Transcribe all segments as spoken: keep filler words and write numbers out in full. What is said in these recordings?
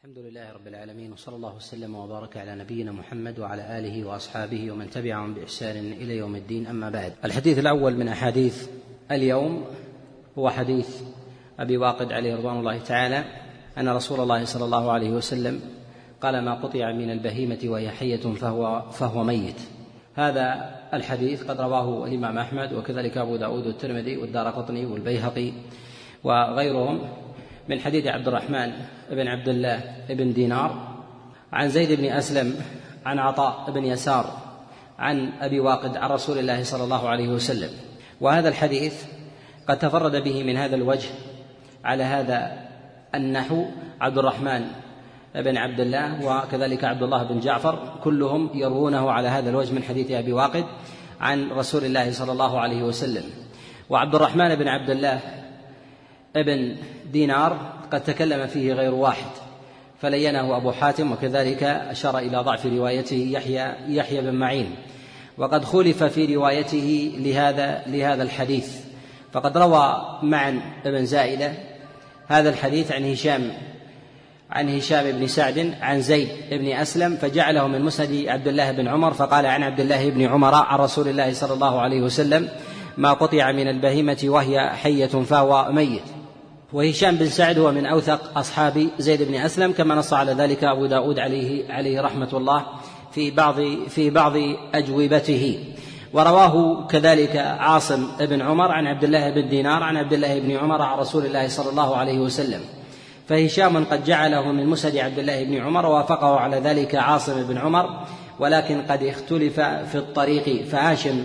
الحمد لله رب العالمين، وصلى الله وسلم وبارك على نبينا محمد وعلى آله وأصحابه ومن تبعهم بإحسان إلى يوم الدين. أما بعد، الحديث الأول من أحاديث اليوم هو حديث أبي واقد عليه رضوان الله تعالى أن رسول الله صلى الله عليه وسلم قال: ما قطع من البهيمة وهي حية فهو, فهو ميت. هذا الحديث قد رواه الإمام أحمد وكذلك أبو داود والترمذي والدارقطني والبيهقي وغيرهم من حديث عبد الرحمن بن عبد الله بن دينار عن زيد بن أسلم عن عطاء بن يسار عن أبي واقد عن رسول الله صلى الله عليه وسلم. وهذا الحديث قد تفرد به من هذا الوجه على هذا النحو عبد الرحمن بن عبد الله وكذلك عبد الله بن جعفر، كلهم يروونه على هذا الوجه من حديث أبي واقد عن رسول الله صلى الله عليه وسلم. وعبد الرحمن بن عبد الله ابن دينار قد تكلم فيه غير واحد فلينه أبو حاتم، وكذلك أشار إلى ضعف روايته يحيى, يحيى بن معين، وقد خلف في روايته لهذا, لهذا الحديث. فقد روى معا بن زائدة هذا الحديث عن هشام عن هشام بن سعد عن زيد بن أسلم فجعله من مسند عبد الله بن عمر، فقال عن عبد الله بن عمر عن رسول الله صلى الله عليه وسلم: ما قطع من البهيمة وهي حية فهو ميت. وهشام بن سعد هو من أوثق أصحاب زيد بن أسلم، كما نص على ذلك أبو داود عليه, عليه رحمة الله في بعض, في بعض أجوبته. ورواه كذلك عاصم بن عمر عن عبد الله بن دينار عن عبد الله بن عمر عن رسول الله صلى الله عليه وسلم. فهشام قد جعله من مسند عبد الله بن عمر ووافقه على ذلك عاصم بن عمر، ولكن قد اختلف في الطريق. فهاشم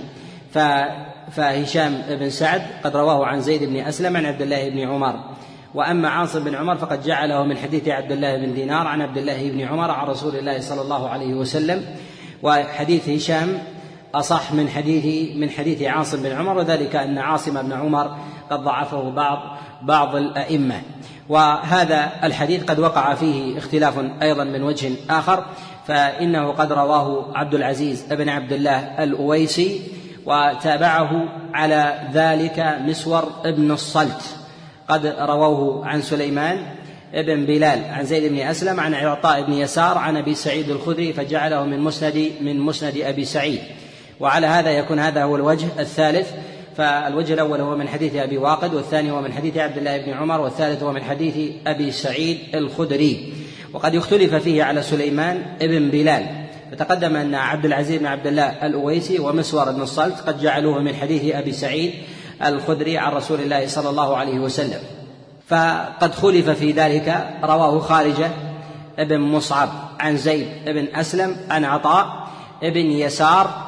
فهشام بن سعد قد رواه عن زيد بن أسلم عن عبد الله بن عمر، وأما عاصم بن عمر فقد جعله من حديث عبد الله بن دينار عن عبد الله بن عمر عن رسول الله صلى الله عليه وسلم. وحديث هشام أصح من حديث من حديث عاصم بن عمر، وذلك أن عاصم بن عمر قد ضعفه بعض بعض الأئمة. وهذا الحديث قد وقع فيه اختلاف أيضا من وجه آخر، فإنه قد رواه عبد العزيز بن عبد الله الأويسي، وتابعه على ذلك مسور ابن الصلت قد رواه عن سليمان ابن بلال عن زيد بن أسلم عن عطاء بن يسار عن أبي سعيد الخدري فجعله من مسند من مسند أبي سعيد. وعلى هذا يكون هذا هو الوجه الثالث. فالوجه الأول هو من حديث أبي واقد، والثاني هو من حديث عبد الله بن عمر، والثالث هو من حديث أبي سعيد الخدري. وقد يختلف فيه على سليمان ابن بلال، فتقدم أن عبد العزيز بن عبد الله الأويسي ومسور بن الصلت قد جعلوه من حديث أبي سعيد الخدري عن رسول الله صلى الله عليه وسلم. فقد خلف في ذلك، رواه خارجة ابن مصعب عن زيد بن أسلم عن عطاء ابن يسار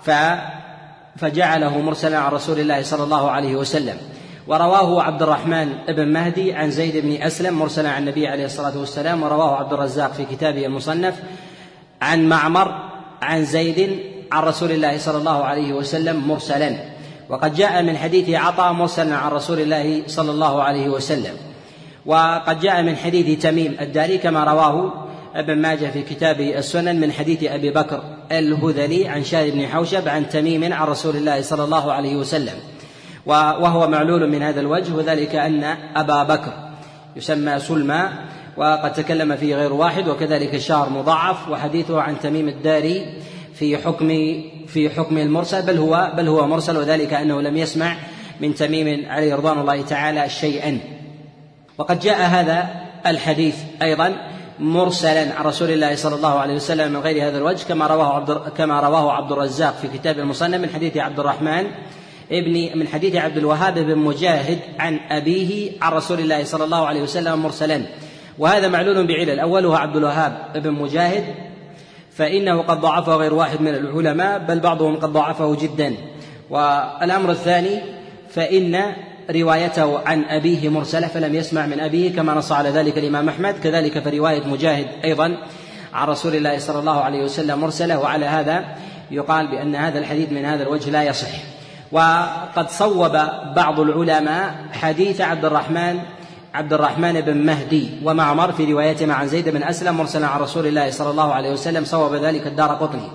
فجعله مرسلا عن رسول الله صلى الله عليه وسلم. ورواه عبد الرحمن بن مهدي عن زيد بن أسلم مرسلا عن النبي عليه الصلاة والسلام. ورواه عبد الرزاق في كتابه المصنف عن معمر عن زيد عن رسول الله صلى الله عليه وسلم مرسلا. وقد جاء من حديث عطاء مرسلا عن رسول الله صلى الله عليه وسلم. وقد جاء من حديث تميم الداري كما رواه ابن ماجه في كتابه السنن من حديث أبي بكر الهذلي عن شاذ بن حوشب عن تميم عن رسول الله صلى الله عليه وسلم، وهو معلول من هذا الوجه، وذلك أن أبا بكر يسمى سلمى وقد تكلم فيه غير واحد، وكذلك الشهر مضاعف. وحديثه عن تميم الداري في حكم في حكم المرسل، بل هو بل هو مرسل، وذلك أنه لم يسمع من تميم عليه رضوان الله تعالى شيئا. وقد جاء هذا الحديث أيضا مرسلا عن رسول الله صلى الله عليه وسلم من غير هذا الوجه، كما رواه عبد كما رواه عبد الرزاق في كتاب المصنف من حديث عبد الرحمن ابن من حديث عبد الوهاب بن مجاهد عن أبيه عن رسول الله صلى الله عليه وسلم مرسلا. وهذا معلول بعلل، أولها عبد الوهاب بن مجاهد فإنه قد ضعفه غير واحد من العلماء، بل بعضهم قد ضعفه جدا. والأمر الثاني فإن روايته عن أبيه مرسلة فلم يسمع من أبيه، كما نص على ذلك الإمام أحمد. كذلك فرواية مجاهد أيضا عن رسول الله صلى الله عليه وسلم مرسلة. وعلى هذا يقال بأن هذا الحديث من هذا الوجه لا يصح. وقد صوب بعض العلماء حديث عبد الرحمن عبد الرحمن بن مهدي ومعمر في روايتهما عن زيد بن أسلم مرسلا عن رسول الله صلى الله عليه وسلم، صوب ذلك الدارقطني.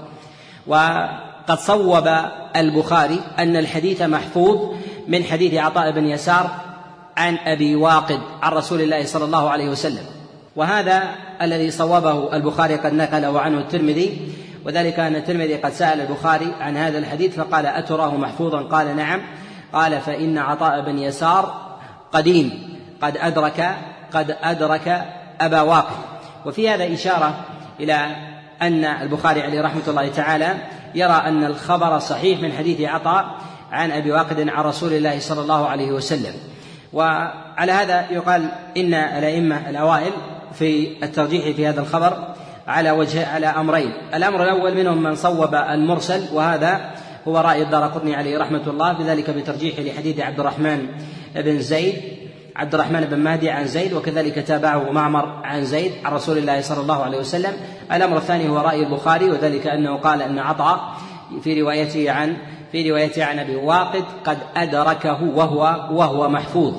وقد صوب البخاري أن الحديث محفوظ من حديث عطاء بن يسار عن أبي واقد عن رسول الله صلى الله عليه وسلم. وهذا الذي صوبه البخاري قد نقله عنه الترمذي، وذلك أن الترمذي قد سأل البخاري عن هذا الحديث فقال: أتراه محفوظا؟ قال: نعم. قال: فإن عطاء بن يسار قديم قد أدرك قد أدرك أبا واقد. وفي هذا إشارة إلى أن البخاري عليه رحمة الله تعالى يرى أن الخبر صحيح من حديث عطاء عن أبي واقد عن رسول الله صلى الله عليه وسلم. وعلى هذا يقال إن الأئمة الأوائل في الترجيح في هذا الخبر على وجه على أمرين: الأمر الأول منهم من صوب المرسل، وهذا هو رأي الدارقطني عليه رحمة الله، بذلك بترجيح لحديث عبد الرحمن بن زيد عبد الرحمن بن مهدي عن زيد، وكذلك تابعه معمر عن زيد عن رسول الله صلى الله عليه وسلم. الأمر الثاني هو رأي البخاري، وذلك أنه قال أن عطاء في روايته عن في روايته عن أبي واقد قد أدركه وهو وهو محفوظ.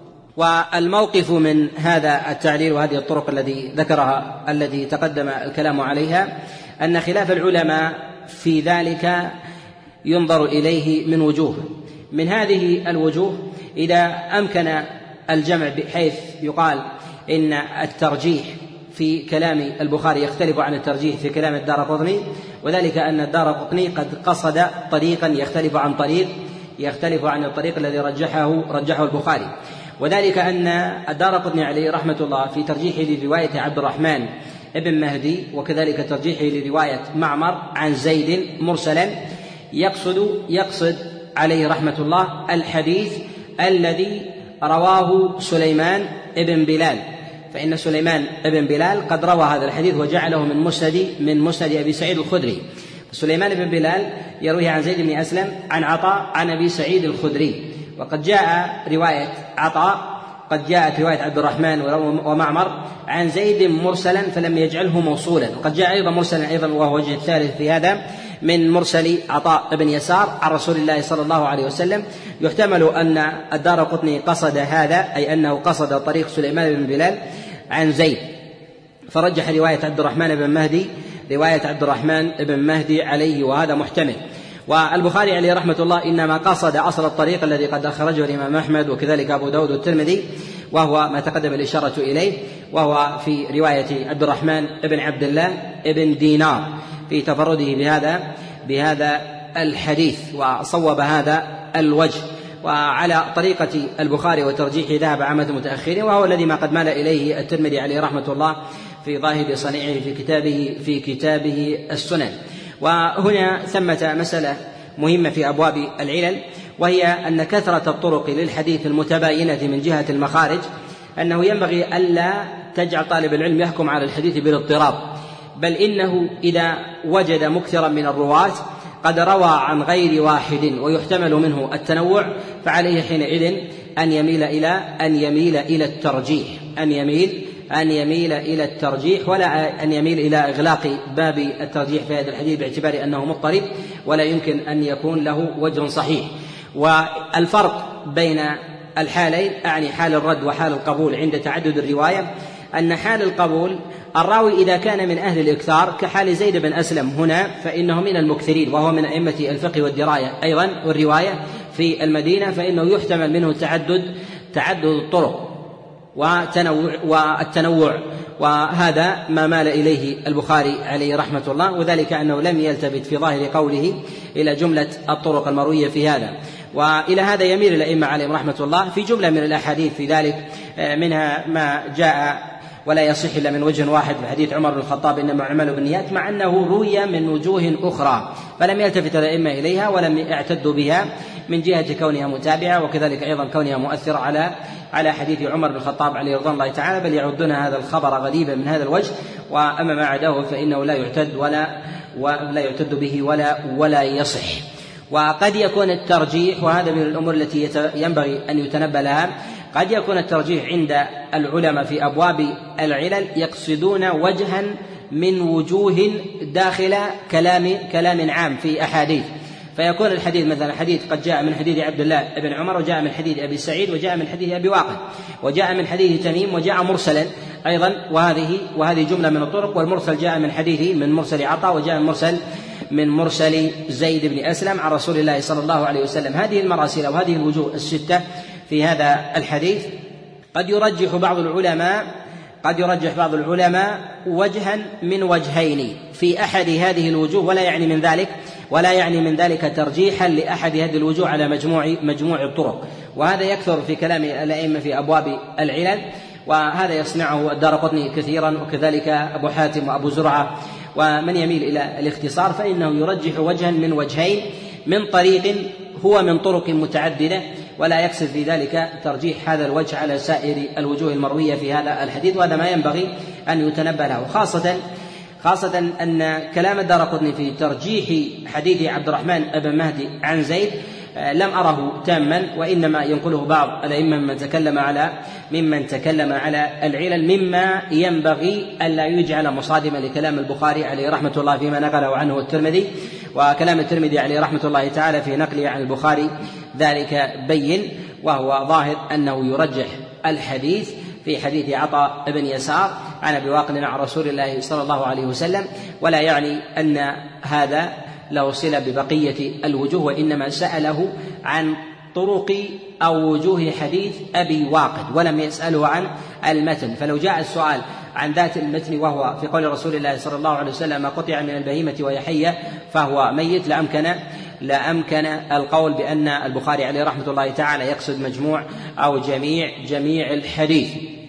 والموقف من هذا التعليل وهذه الطرق الذي ذكرها التي تقدم الكلام عليها أن خلاف العلماء في ذلك ينظر إليه من وجوه. من هذه الوجوه إذا أمكن الجمع بحيث يقال إن الترجيح في كلام البخاري يختلف عن الترجيح في كلام الدارقطني، وذلك أن الدارقطني قد قصد طريقا يختلف عن طريق يختلف عن الطريق الذي رجحه رجحه البخاري، وذلك أن الدارقطني عليه رحمة الله في ترجيحه لرواية عبد الرحمن ابن مهدي وكذلك ترجيحه لرواية معمر عن زيد مرسلا يقصد يقصد عليه رحمة الله الحديث الذي رواه سليمان ابن بلال، فإن سليمان ابن بلال قد روى هذا الحديث وجعله من مسند من مسند أبي سعيد الخدري. سليمان بن بلال يرويه عن زيد بن أسلم عن عطاء عن أبي سعيد الخدري، وقد جاء رواية عطاء قد جاءت رواية عبد الرحمن ومعمر عن زيد مرسلا فلم يجعله موصولا، وقد جاء أيضا مرسلا أيضا وهو وجه الثالث في هذا من مرسل عطاء بن يسار عن رسول الله صلى الله عليه وسلم. يحتمل أن الدارقطني قصد هذا، أي أنه قصد طريق سليمان بن بلال عن زيد، فرجح رواية عبد الرحمن بن مهدي رواية عبد الرحمن بن مهدي عليه، وهذا محتمل. والبخاري عليه رحمة الله إنما قصد أصل الطريق الذي قد أخرجه الإمام أحمد وكذلك أبو داود والترمذي، وهو ما تقدم الإشارة إليه، وهو في رواية عبد الرحمن بن عبد الله بن دينار في تفرده بهذا بهذا الحديث، وصوب هذا الوجه. وعلى طريقة البخاري وترجيحه ذهب عامة المتأخرين، وهو الذي ما قد مال إليه الترمذي عليه رحمة الله في ظاهر صنيعه في كتابه في كتابه السنن. وهنا ثمة مسألة مهمة في أبواب العلل، وهي أن كثرة الطرق للحديث المتباينة من جهة المخارج أنه ينبغي ألا تجعل طالب العلم يحكم على الحديث بالاضطراب، بل إنه إذا وجد مكثرا من الرواة قد روى عن غير واحد ويحتمل منه التنوع، فعليه حينئذ أن يميل إلى أن يميل إلى الترجيح أن يميل أن يميل إلى الترجيح ولا أن يميل إلى إغلاق باب الترجيح في هذا الحديث باعتبار أنه مضطرب ولا يمكن أن يكون له وجه صحيح. والفرق بين الحالين، أعني حال الرد وحال القبول عند تعدد الرواية، أن حال القبول الراوي إذا كان من أهل الإكثار كحال زيد بن أسلم هنا فإنه من المكثرين وهو من أئمة الفقه والدراية أيضا والرواية في المدينة، فإنه يحتمل منه تعدد تعدد الطرق وتنوع والتنوع، وهذا ما مال إليه البخاري عليه رحمة الله، وذلك أنه لم يلتفت في ظاهر قوله إلى جملة الطرق المروية في هذا. وإلى هذا يميل الأئمة عليهم رحمة الله في جملة من الأحاديث في ذلك، منها ما جاء ولا يصح إلا من وجه واحد في حديث عمر بن الخطاب إنما الأعمال بالنيات، مع أنه روي من وجوه أخرى فلم يلتفت الأئمة إليها ولم يعتدوا بها من جهة كونها متابعة، وكذلك أيضا كونها مؤثرة على على حديث عمر بن الخطاب عليه رضوان الله تعالى، بل يعدون هذا الخبر غريبا من هذا الوجه، وأما ما عداه فإنه لا يعتد ولا ولا يعتد به ولا ولا يصح. وقد يكون الترجيح، وهذا من الأمور التي ينبغي أن يتنبه لها، قد يكون الترجيح عند العلماء في أبواب العلل يقصدون وجها من وجوه داخل كلام كلام عام في أحاديث، فيكون الحديث مثلا حديث قد جاء من حديث عبد الله بن عمر، وجاء من حديث أبي سعيد، وجاء من حديث أبي واقد، وجاء من حديث تميم، وجاء مرسلا أيضا، وهذه وهذه جملة من الطرق. والمرسل جاء من حديث من مرسل عطاء، وجاء من مرسل من مرسل زيد بن أسلم عن رسول الله صلى الله عليه وسلم. هذه المراسيل وهذه الوجوه الستة في هذا الحديث قد يرجح بعض العلماء قد يرجح بعض العلماء وجها من وجهين في أحد هذه الوجوه، ولا يعني من ذلك ولا يعني من ذلك ترجيحا لأحد هذه الوجوه على مجموع مجموع الطرق، وهذا يكثر في كلام الأئمة في أبواب العلل، وهذا يصنعه الدارقطني كثيرا وكذلك أبو حاتم وأبو زرعة. ومن يميل إلى الاختصار فإنه يرجح وجها من وجهين من طريق هو من طرق متعددة، ولا يقصد في ذلك ترجيح هذا الوجه على سائر الوجوه المروية في هذا الحديث، وهذا ما ينبغي أن يتنبه له، خاصة خاصة أن كلام الدارقطني في ترجيح حديث عبد الرحمن بن مهدي عن زيد لم أره تاما، وإنما ينقله بعض الأئمة ممن تكلم على ممن تكلم على العلل، مما ينبغي ألا يجعل مصادما لكلام البخاري عليه رحمة الله فيما نقله عنه الترمذي، وكلام الترمذي عليه رحمة الله تعالى في نقله عن البخاري ذلك بين، وهو ظاهر أنه يرجح الحديث في حديث عطاء بن يسار عن أبي واقد عن رسول الله صلى الله عليه وسلم، ولا يعني أن هذا له صلة ببقية الوجوه، وإنما سأله عن طرق أو وجوه حديث أبي واقد ولم يسأله عن المتن، فلو جاء السؤال عن ذات المتن وهو في قول رسول الله صلى الله عليه وسلم ما قطع من البهيمة وهي حية فهو ميت لأمكن لأمكن القول بأن البخاري عليه رحمة الله تعالى يقصد مجموع أو جميع جميع الحديث،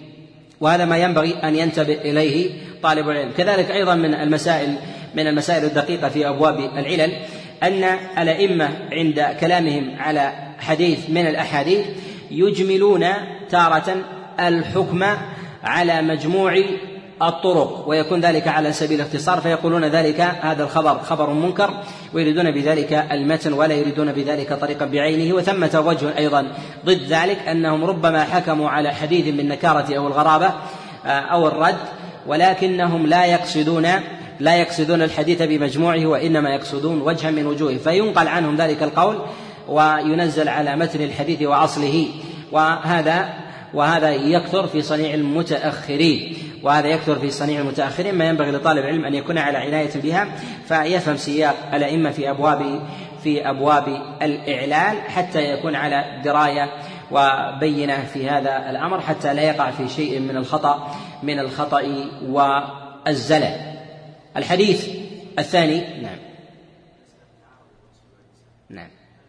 وهذا ما ينبغي أن ينتبه إليه طالب العلم. كذلك أيضا من المسائل من المسائل الدقيقة في أبواب العلل أن الأئمة عند كلامهم على حديث من الأحاديث يجملون تارة الحكم على مجموع الطرق، ويكون ذلك على سبيل الاختصار، فيقولون ذلك هذا الخبر خبر منكر، ويريدون بذلك المتن ولا يريدون بذلك طريقا بعينه. وثمة وجه أيضا ضد ذلك أنهم ربما حكموا على حديث بالنكارة أو الغرابة أو الرد، ولكنهم لا يقصدون لا يقصدون الحديث بمجموعه، وإنما يقصدون وجها من وجوهه، فينقل عنهم ذلك القول وينزل على متن الحديث وأصله، وهذا وهذا يكثر في صنيع المتأخرين وهذا يكثر في صنيع المتأخرين ما ينبغي لطالب العلم أن يكون على عناية بها، فيفهم سياق الأئمة في أبواب في أبواب الإعلال حتى يكون على دراية وبينة في هذا الأمر، حتى لا يقع في شيء من الخطأ من الخطأ والزلل. الحديث الثاني نعم نعم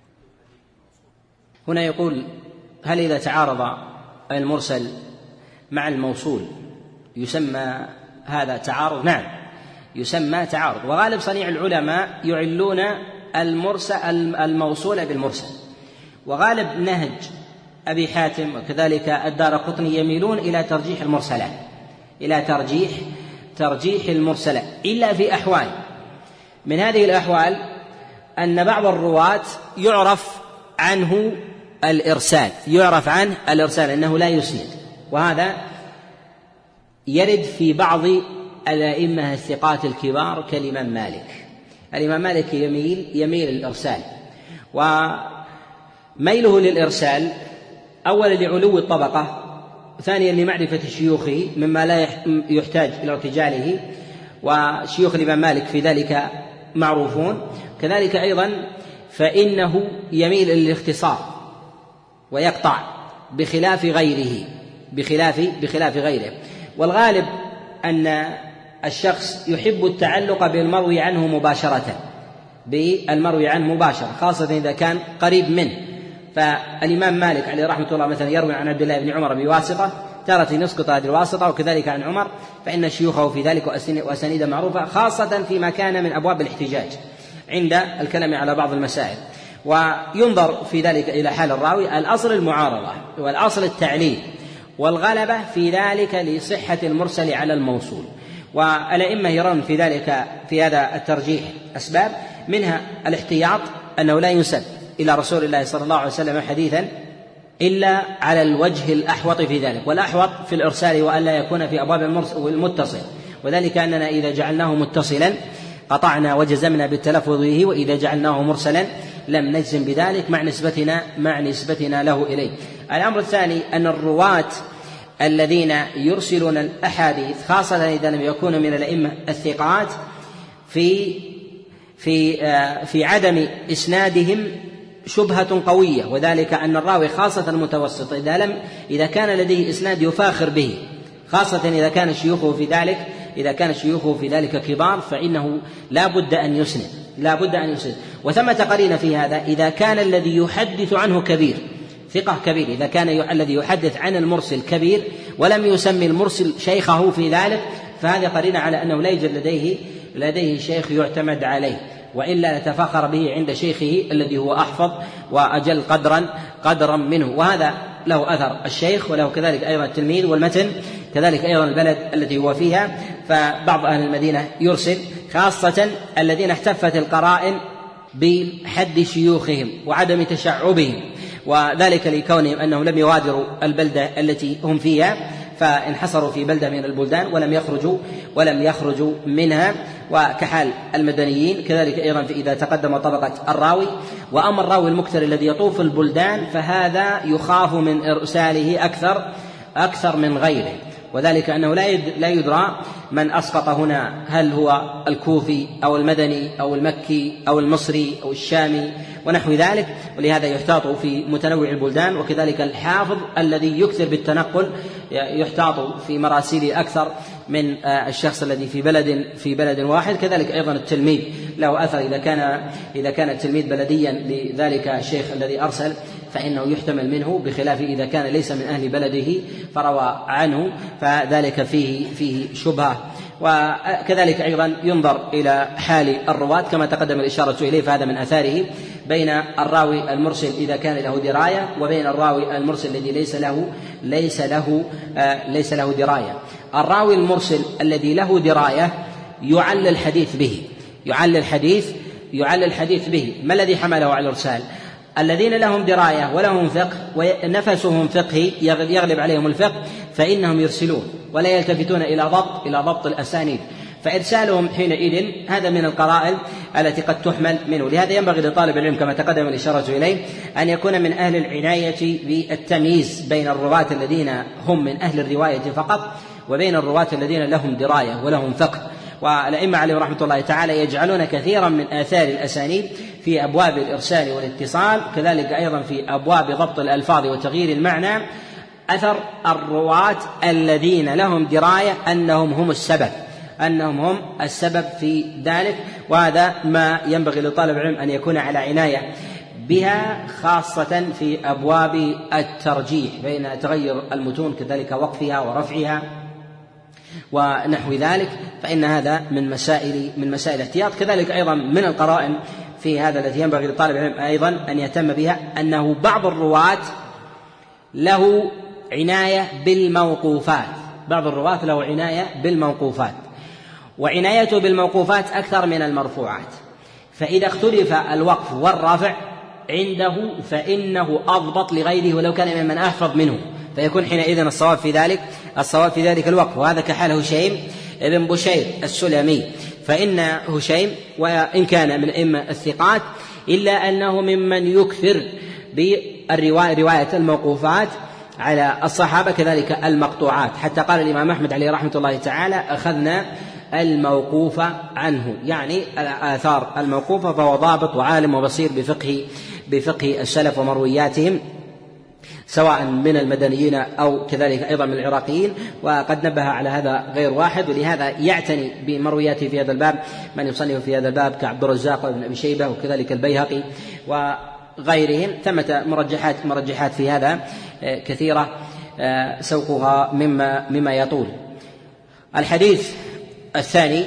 هنا يقول: هل إذا تعارض المرسل مع الموصول يسمى هذا تعارض؟ نعم يسمى تعارض، وغالب صنيع العلماء يعلون المرسل الموصول بالمرسل، وغالب نهج أبي حاتم وكذلك الدارقطني يميلون إلى ترجيح المرسلات إلى ترجيح ترجيح المرسلات إلا في أحوال. من هذه الأحوال أن بعض الرواة يعرف عنه الإرسال يعرف عنه الإرسال أنه لا يسند، وهذا يرد في بعض الأئمة الثقات الكبار كالإمام مالك. الإمام مالك يميل يميل الإرسال، وميله للإرسال أولا لعلو الطبقة، ثانيا لمعرفة شيوخه مما لا يحتاج إلى ارتجاله، وشيوخ الإمام مالك في ذلك معروفون. كذلك أيضا فإنه يميل للاختصار ويقطع بخلاف غيره بخلاف بخلاف غيره والغالب أن الشخص يحب التعلق بالمروي عنه مباشرة بالمروي عنه مباشرة خاصة إذا كان قريب منه. فالإمام مالك عليه رحمة الله مثلا يروي عن عبد الله بن عمر بواسطة، تارة يسقط هذه الواسطة، وكذلك عن عمر، فإن شيوخه في ذلك وأسانيد معروفة، خاصة فيما كان من أبواب الاحتجاج عند الكلام على بعض المسائل. وينظر في ذلك إلى حال الراوي، الأصل المعارضة والأصل التعليل، والغلبة في ذلك لصحة المرسل على الموصول. والأئمة يرون في ذلك في هذا الترجيح أسباب، منها الاحتياط أنه لا ينسب إلى رسول الله صلى الله عليه وسلم حديثا إلا على الوجه الأحوط في ذلك، والأحوط في الإرسال وألا يكون في أبواب المتصل، وذلك أننا إذا جعلناه متصلا قطعنا وجزمنا بالتلفظ به، وإذا جعلناه مرسلا لم نجزم بذلك مع نسبتنا مع نسبتنا له إليه. الأمر الثاني أن الرواة الذين يرسلون الأحاديث خاصة إذا لم يكونوا من الأئمة الثقات في في في عدم إسنادهم شبهة قوية، وذلك أن الراوي خاصة المتوسط إذا لم إذا كان لديه إسناد يفاخر به خاصة إذا كان شيوخه في ذلك إذا كان شيوخه في ذلك كبار فإنه لا بد أن يسند لا بد أن يسند وثمة قرينة في هذا إذا كان الذي يحدث عنه كبير ثقة كبير إذا كان الذي يحدث عن المرسل كبير ولم يسمي المرسل شيخه في ذلك فهذه قرينة على أنه لا يوجد لديه لديه شيخ يعتمد عليه وإلا لتفاخر به عند شيخه الذي هو أحفظ وأجل قدرا قدرا منه وهذا له أثر الشيخ وله كذلك أيضا التلميذ والمتن كذلك أيضا البلد التي هو فيها فبعض أهل المدينة يرسل خاصة الذين احتفت القرائن بحد شيوخهم وعدم تشعبهم وذلك لكونهم أنهم لم يغادروا البلدة التي هم فيها فانحصروا في بلدة من البلدان ولم يخرجوا ولم يخرجوا منها وكحال المدنيين كذلك أيضا إذا تقدم طبقة الراوي وأما الراوي المكثر الذي يطوف البلدان فهذا يخاف من إرساله أكثر أكثر من غيره وذلك أنه لا يدرى من أسقط هنا هل هو الكوفي أو المدني أو المكي أو المصري أو الشامي ونحو ذلك ولهذا يحتاط في متنوع البلدان وكذلك الحافظ الذي يكثر بالتنقل يحتاط في مراسيله أكثر من الشخص الذي في بلد في بلد واحد كذلك أيضا التلميذ له أثر إذا كان إذا كان التلميذ بلديا لذلك الشيخ الذي أرسل فإنه يحتمل منه بخلاف إذا كان ليس من أهل بلده فروى عنه فذلك فيه فيه شبهة وكذلك أيضا ينظر إلى حال الرواة كما تقدم الإشارة إليه فهذا من أثاره بين الراوي المرسل إذا كان له دراية وبين الراوي المرسل الذي ليس له ليس له آه ليس له دراية. الراوي المرسل الذي له دراية يعلل الحديث به يعلل الحديث يعلل الحديث به ما الذي حمله على الإرسال؟ الذين لهم دراية ولهم فقه ونفسهم فقهي يغلب عليهم الفقه فإنهم يرسلون ولا يلتفتون إلى ضبط إلى ضبط الأسانيد فإرسالهم حينئذ هذا من القرائن التي قد تحمل منه. لهذا ينبغي لطالب العلم كما تقدم الإشارة إليه أن يكون من أهل العناية بالتمييز بين الرواة الذين هم من أهل الرواية فقط وبين الرواة الذين لهم دراية ولهم فقه. والأئمة عليهم رحمة الله تعالى يجعلون كثيرا من آثار الأسانيد في أبواب الإرسال والاتصال كذلك أيضا في أبواب ضبط الألفاظ وتغيير المعنى أثر الرواة الذين لهم دراية أنهم هم السبب أنهم هم السبب في ذلك وهذا ما ينبغي لطالب العلم أن يكون على عناية بها خاصة في أبواب الترجيح بين تغير المتون كذلك وقفها ورفعها ونحو ذلك فإن هذا من مسائل من مسائل الاحتياط. كذلك أيضا من القرائن في هذا التي ينبغي لطالب العلم أيضا أن يهتم بها أنه بعض الرواة له عناية بالموقوفات بعض الرواة له عناية بالموقوفات وعنايته بالموقوفات أكثر من المرفوعات فإذا اختلف الوقف والرفع عنده فإنه أضبط لغيره ولو كان ممن أحفظ منه فيكون حينئذ الصواب في ذلك الصواب في ذلك الوقف وهذا كحال هشيم ابن بشير السلمي فإن هشيم وإن كان من أئمة الثقات إلا أنه ممن يكثر بالرواية رواية الموقوفات على الصحابة كذلك المقطوعات حتى قال الإمام أحمد عليه رحمة الله تعالى أخذنا الموقوف عنه يعني الآثار الموقوفة فهو ضابط وعالم وبصير بفقه بفقه السلف ومروياتهم سواء من المدنيين أو كذلك أيضا من العراقيين وقد نبه على هذا غير واحد ولهذا يعتني بمروياته في هذا الباب من يصنف في هذا الباب كعبد الرزاق وابن أبي شيبة وكذلك البيهقي وغيرهم ثمة مرجحات مرجحات في هذا كثيرة سوقها مما مما يطول. الحديث الثاني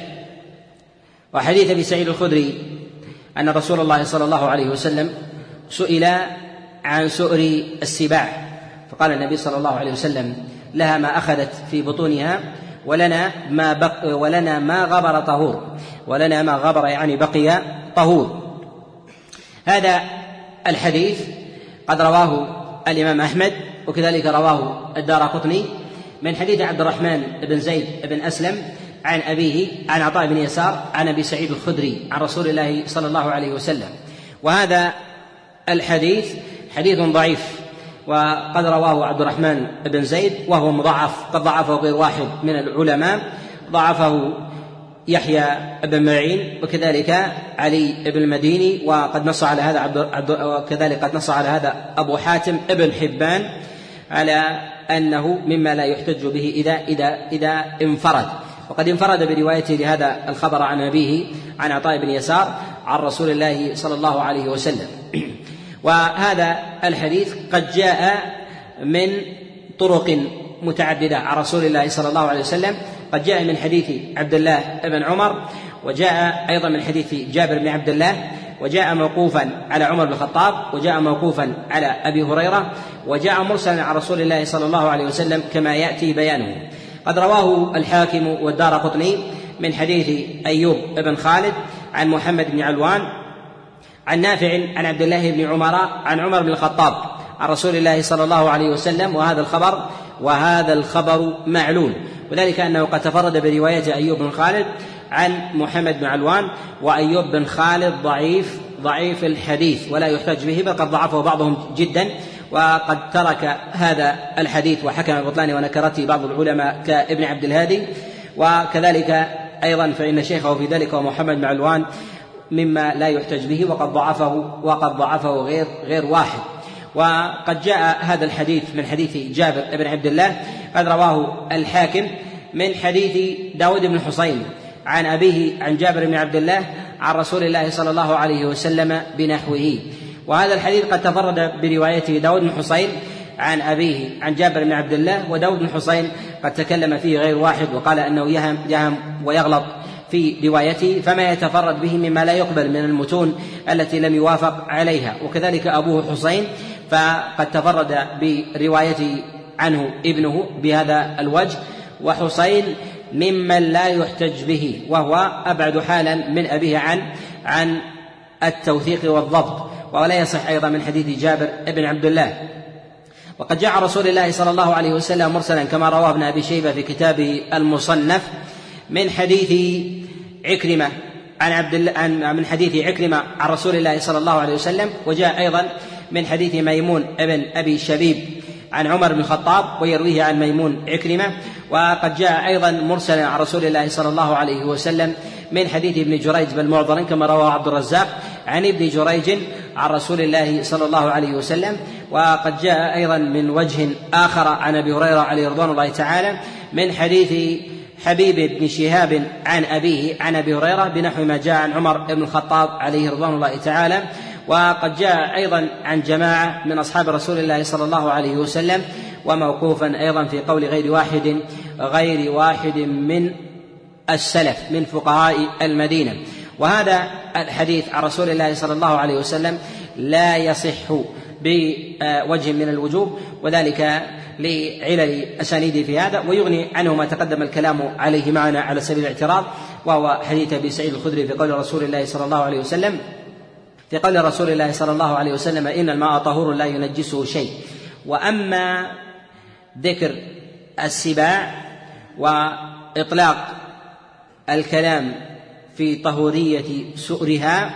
وحديث أبي سعيد الخدري أن رسول الله صلى الله عليه وسلم سئل عن سؤر السباع فقال النبي صلى الله عليه وسلم لها ما أخذت في بطونها ولنا ما بق ولنا ما غبر طهور ولنا ما غبر يعني بقي طهور. هذا الحديث قد رواه الإمام أحمد وكذلك رواه الدارقطني من حديث عبد الرحمن بن زيد بن أسلم عن أبيه عن عطاء بن يسار عن أبي سعيد الخدري عن رسول الله صلى الله عليه وسلم. وهذا الحديث حديث ضعيف وقد رواه عبد الرحمن بن زيد وهو مضاعف قد ضعفه غير واحد من العلماء ضعفه يحيى بن معين وكذلك علي بن المديني وقد نص على هذا عبد وكذلك قد نص على هذا أبو حاتم ابن حبان على أنه مما لا يحتج به إذا إذا إذا انفرد. وقد انفرد بروايته لهذا الخبر عن أبيه عن عطاء بن يسار عن رسول الله صلى الله عليه وسلم. وهذا الحديث قد جاء من طرق متعددة عن رسول الله صلى الله عليه وسلم، قد جاء من حديث عبد الله بن عمر، وجاء أيضا من حديث جابر بن عبد الله، وجاء موقوفا على عمر بن الخطاب، وجاء موقوفا على أبي هريرة، وجاء مرسلا عن رسول الله صلى الله عليه وسلم كما يأتي بيانه. قد رواه الحاكم والدارقطني من حديث أيوب بن خالد عن محمد بن علوان عن نافع عن عبد الله بن عمر عن عمر بن الخطاب عن رسول الله صلى الله عليه وسلم، وهذا الخبر وهذا الخبر معلول، وذلك أنه قد تفرد برواية أيوب بن خالد عن محمد بن علوان، وأيوب بن خالد ضعيف ضعيف الحديث ولا يحتج به، بل قد ضعفه بعضهم جدا، وقد ترك هذا الحديث وحكم ببطلانه ونكرته بعض العلماء كابن عبد الهادي. وكذلك أيضا فإن شيخه في ذلك ومحمد بن علوان مما لا يحتج به، وقد ضعفه وقد ضعفه غير غير واحد. وقد جاء هذا الحديث من حديث جابر بن عبد الله قد رواه الحاكم من حديث داود بن حسين عن أبيه عن جابر بن عبد الله عن رسول الله صلى الله عليه وسلم بنحوه. وهذا الحديث قد تفرد بروايته داود بن حسين عن أبيه عن جابر بن عبد الله، وداود بن حسين قد تكلم فيه غير واحد وقال أنه يهم, يهم ويغلط في روايته، فما يتفرد به مما لا يقبل من المتون التي لم يوافق عليها. وكذلك أبوه حسين فقد تفرد بروايته عنه ابنه بهذا الوجه، وحسين ممن لا يحتج به، وهو أبعد حالا من أبيه عن عن التوثيق والضبط، ولا يصح أيضا من حديث جابر بن عبد الله. وقد جاء رسول الله صلى الله عليه وسلم مرسلا كما رواه ابن أبي شيبة في كتابه المصنف من حديث عكرمة عن عبد الله عن من حديث عكرمة عن رسول الله صلى الله عليه وسلم، وجاء أيضا من حديث ميمون ابن أبي شبيب عن عمر بن الخطاب ويرويه عن ميمون عكرمة. وقد جاء أيضا مرسلا عن رسول الله صلى الله عليه وسلم من حديث ابن جريج بن معضر كما رواه عبد الرزاق عن ابن جريج عن رسول الله صلى الله عليه وسلم. وقد جاء أيضا من وجه آخر عن أبي هريرة عليه رضوان الله تعالى من حديث حبيب بن شهاب عن أبيه عن أبي هريرة بنحو ما جاء عن عمر بن الخطاب عليه رضوان الله تعالى. وقد جاء أيضا عن جماعة من أصحاب رسول الله صلى الله عليه وسلم وموقوفا أيضا في قول غير واحد غير واحد من السلف من فقهاء المدينة. وهذا الحديث عن رسول الله صلى الله عليه وسلم لا يصح بوجه من الوجوه، وذلك لعلل أسانيده في هذا، ويغني عنه ما تقدم الكلام عليه معنا على سبيل الاعتراض، وهو حديث أبي سعيد الخدري في قول رسول الله صلى الله عليه وسلم في قول رسول الله صلى الله عليه وسلم إن الماء طهور لا ينجسه شيء. وأما ذكر السباع وإطلاق الكلام في طهورية سؤرها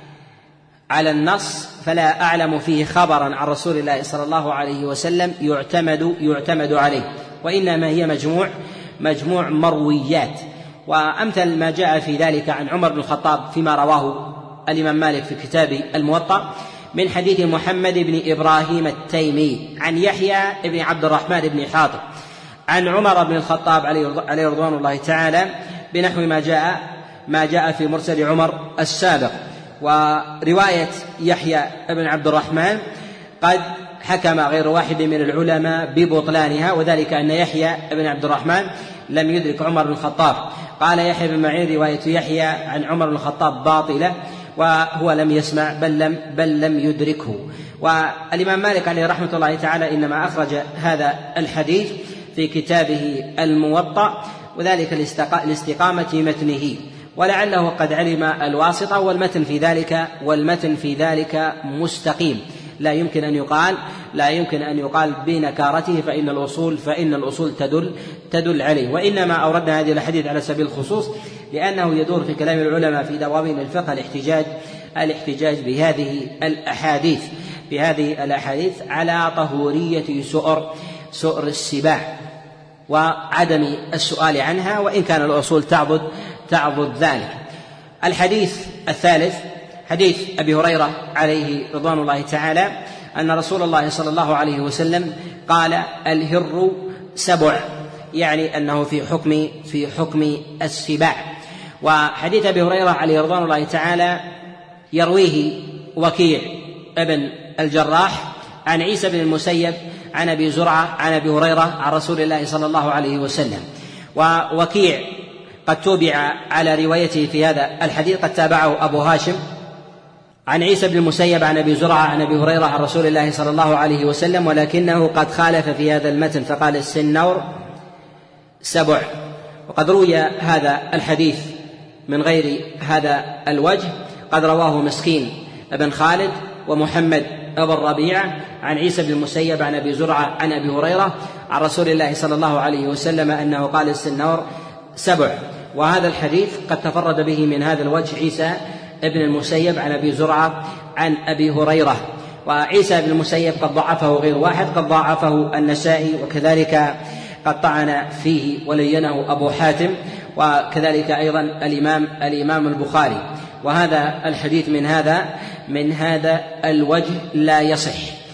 على النص فلا أعلم فيه خبرا عن رسول الله صلى الله عليه وسلم يعتمد يعتمد عليه، وإنما هي مجموع مجموع مرويات. وأمثل ما جاء في ذلك عن عمر بن الخطاب فيما رواه الإمام مالك في كتاب الموطأ من حديث محمد بن إبراهيم التيمي عن يحيى بن عبد الرحمن بن حاطب عن عمر بن الخطاب عليه رضوان الله تعالى بنحو ما جاء ما جاء في مرسل عمر السابق. ورواية يحيى بن عبد الرحمن قد حكم غير واحد من العلماء ببطلانها، وذلك أن يحيى بن عبد الرحمن لم يدرك عمر بن الخطاب. قال يحيى بن معين رواية يحيى عن عمر بن الخطاب باطلة، وهو لم يسمع بل لم, بل لم يدركه. والإمام مالك عليه رحمة الله تعالى إنما أخرج هذا الحديث في كتابه الموطأ، وذلك لاستقامة متنه، ولعله قد علم الواسطة، والمتن في ذلك والمتن في ذلك مستقيم، لا يمكن أن يقال لا يمكن أن يقال بنكارته، فإن الأصول فإن الأصول تدل تدل عليه. وإنما أوردنا هذه الحديث على سبيل الخصوص لأنه يدور في كلام العلماء في دواوين الفقه الاحتجاج الاحتجاج بهذه الأحاديث بهذه الأحاديث على طهورية سؤر سؤر السباع وعدم السؤال عنها، وإن كان الأصول تعبد تعبد ذلك. الحديث الثالث حديث أبي هريرة عليه رضوان الله تعالى أن رسول الله صلى الله عليه وسلم قال الهر سبع، يعني أنه في حكم في حكم السباع. وحديث أبي هريرة عليه رضوان الله تعالى يرويه وكيع ابن الجراح عن عيسى بن المسيب عن أبي زرعة عن أبي هريرة عن رسول الله صلى الله عليه وسلم. ووكيع قد توبع على روايته في هذا الحديث، قد تابعه أبو هاشم عن عيسى بن المسيب عن أبي زرعة عن أبي هريرة عن رسول الله صلى الله عليه وسلم، ولكنه قد خالف في هذا المتن فقال السنور سبع. وقد روي هذا الحديث من غير هذا الوجه، قد رواه مسكين بن خالد ومحمد أبو الربيعة عن عيسى بن المسيب عن أبي زرعة عن أبي هريرة عن رسول الله صلى الله عليه وسلم أنه قال السنور سبع. وهذا الحديث قد تفرد به من هذا الوجه عيسى ابن المسيب عن أبي زرعة عن أبي هريرة. وعيسى بن المسيب قد ضعفه غير واحد، قد ضعفه النسائي، وكذلك قد طعن فيه ولينه أبو حاتم، وكذلك أيضا الإمام الإمام البخاري. وهذا الحديث من هذا من هذا الوجه لا يصح.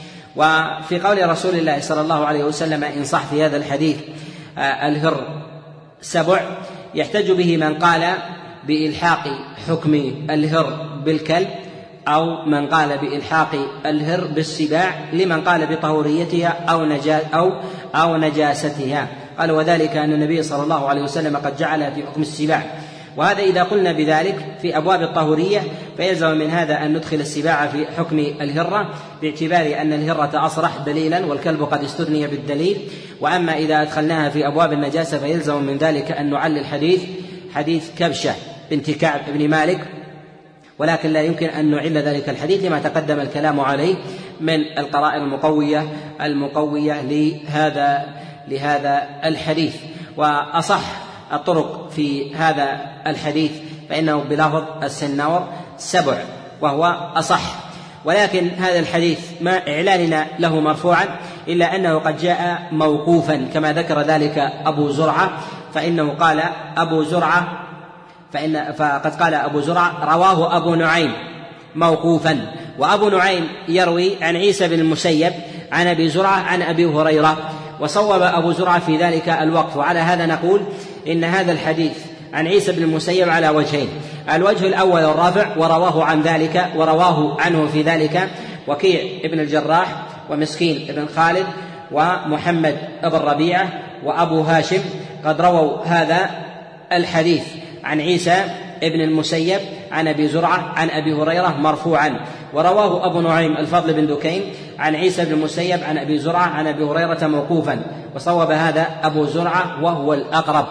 وفي قول رسول الله صلى الله عليه وسلم إن صح في هذا الحديث الهر سبع، يحتج به من قال بإلحاق حكم الهر بالكلب، أو من قال بإلحاق الهر بالسباع لمن قال بطهوريتها أو نجا أو أو نجاستها. قال وذلك أن النبي صلى الله عليه وسلم قد جعلها في حكم السباع. وهذا إذا قلنا بذلك في أبواب الطهورية فيلزم من هذا أن ندخل السباع في حكم الهرة، باعتبار أن الهرة أصرح دليلا والكلب قد استثني بالدليل. وأما إذا أدخلناها في أبواب النجاسة فيلزم من ذلك أن نعلل حديث حديث كبشة بنت كعب بن مالك، ولكن لا يمكن أن نعل ذلك الحديث لما تقدم الكلام عليه من القرائن المقوية المقوية لهذا لهذا الحديث. وأصح الطرق في هذا الحديث فإنه بلفظ السنور سبع وهو أصح. ولكن هذا الحديث ما إعلاننا له مرفوعا إلا أنه قد جاء موقوفا كما ذكر ذلك أبو زرعة، فإنه قال أبو زرعة فإن فقد قال أبو زرعة رواه أبو نعيم موقوفا، وأبو نعيم يروي عن عيسى بن المسيب عن أبي زرعة عن أبي هريرة، وصوب أبو زرعة في ذلك الوقف. وعلى هذا نقول إن هذا الحديث عن عيسى بن المسيب على وجهين: الوجه الأول الرافع ورواه عن ذلك ورواه عنه في ذلك وكيع ابن الجراح ومسكين ابن خالد ومحمد ابن ربيعة وأبو هاشم قد رووا هذا الحديث عن عيسى ابن المسيب عن أبي زرعة عن أبي هريرة مرفوعا، ورواه أبو نعيم الفضل بن دكين عن عيسى بن المسيب عن أبي زرعة عن أبي هريرة موقوفا، وصوب هذا أبو زرعة وهو الأقرب.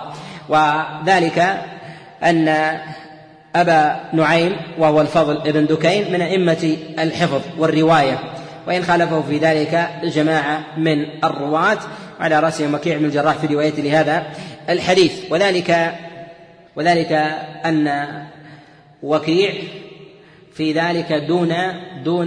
وذلك أن أبا نعيم وهو الفضل بن دكين من أئمة الحفظ والرواية، وإن خالفه في ذلك جماعة من الرواة على رأسهم وكيع بن الجراح في رواية لهذا الحديث. وذلك وذلك أن وكيع في ذلك دون دون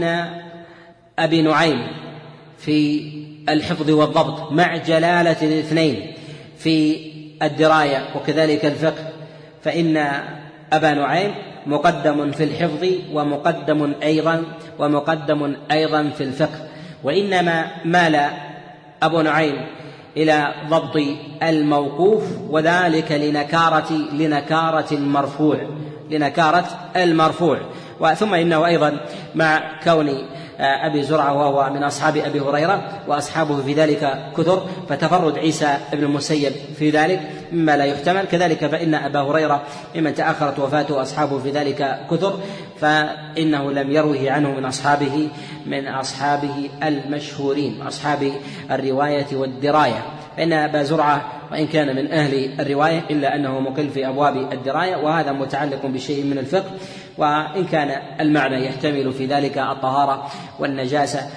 أبي نعيم في الحفظ والضبط مع جلالة الاثنين في الدراية وكذلك الفقه، فإن أبا نعيم مقدم في الحفظ ومقدم أيضا ومقدم أيضا في الفقه، وإنما مال أبو نعيم إلى ضبط الموقوف، وذلك لنكارة لنكارة المرفوع لنكارة المرفوع. وثم إنه أيضا مع كون أبي زرعة وهو من أصحاب أبي هريرة وأصحابه في ذلك كثر، فتفرد عيسى بن المسيب في ذلك مما لا يحتمل. كذلك فإن أبا هريرة ممن تأخرت وفاته أصحابه في ذلك كثر، فإنه لم يروه عنه من أصحابه من أصحابه المشهورين أصحاب الرواية والدراية. فإن أبا زرعة وإن كان من أهل الرواية إلا أنه مقل في أبواب الدراية، وهذا متعلق بشيء من الفقه، وإن كان المعنى يحتمل في ذلك الطهارة والنجاسة